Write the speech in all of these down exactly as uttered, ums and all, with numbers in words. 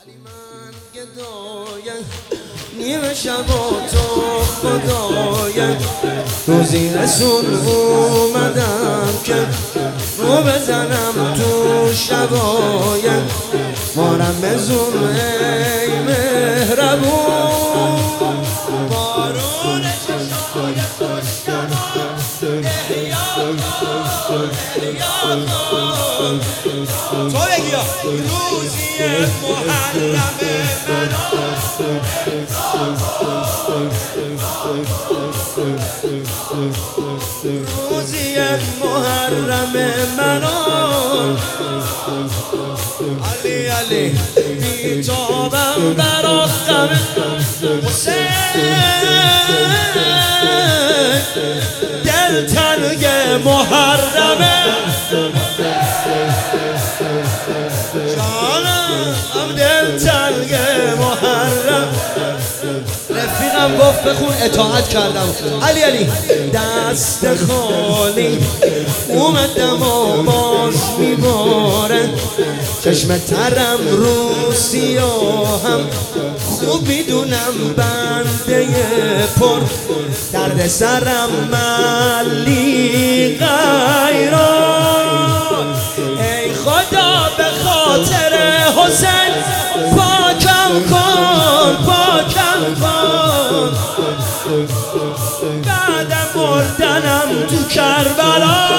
من گدایم نیمه شب و تو خدایم روزی رسول اومدم که رو بزنم تو شبایم مارم بزون ای مهربون بارون چشای خوشگمان احیا کن احیا کن تو بگیا روزی محرم روزی محرم منو علی علی بیتابم برا غم حسین دل تنگ محرمه جانم دل تنگ محرم رفیقم گفت بخون اطاعت کردم علی علی دست خالی اومدم و باز میبارن چشم ترم رو سیاهم خوب میدونم بنده پر درد سرم ملی غیران ای خدا به خاطر حسین پاکم کن پاکم کن بعد مردنم تو کربلا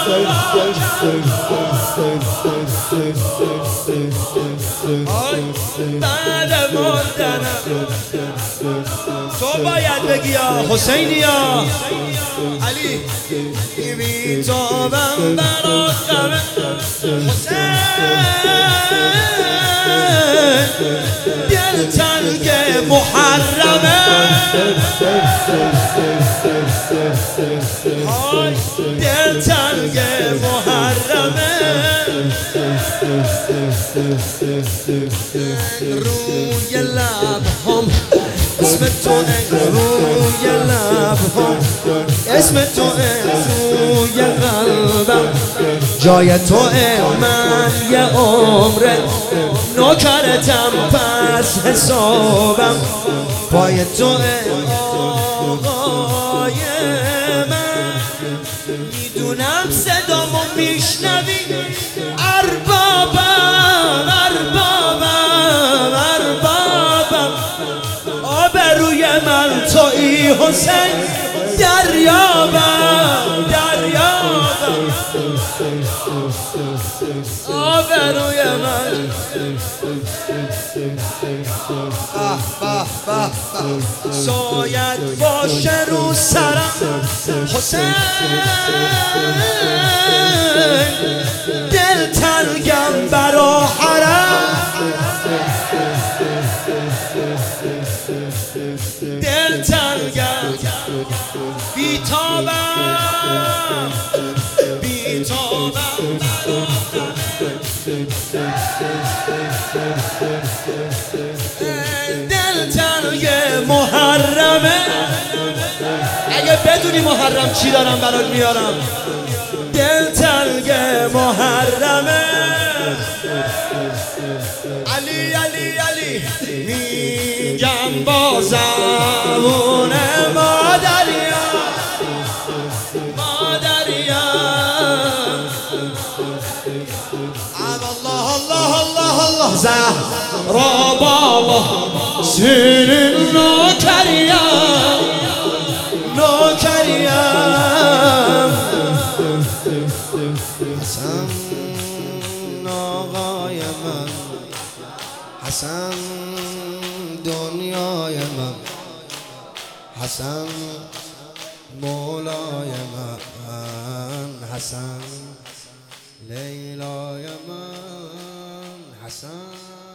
بعد مردنم تو باید بگی یا حسینی یا علی بیتابم برا غم حسین دل تنگ محرمه دل تنگ محرمه روی لب هم اسم تو روی لب هم اسم تو روی قلبم جای تو من یه عمره نوکرتم پس حسابم پای تو آقای من میدونم صدامو میشنوی اربابم اربابم اربابم آبروی من تویی حسین دریابم دریابم آبروی من شاید باشه رو سرم حسین دل تنگم برا حرم دل تنگم بیتابم بیتابم دل تنگ محرمه اگه بدونی محرم چی دارم برات میارم دل تنگ محرمه علی علی علی میگم با زبون مادریا مادریا الله الله الله الله زهرا بابا سین نوکریا نوکریا حسن آقای من حسن دنیای من حسن مولای من حسن لیلای من حسن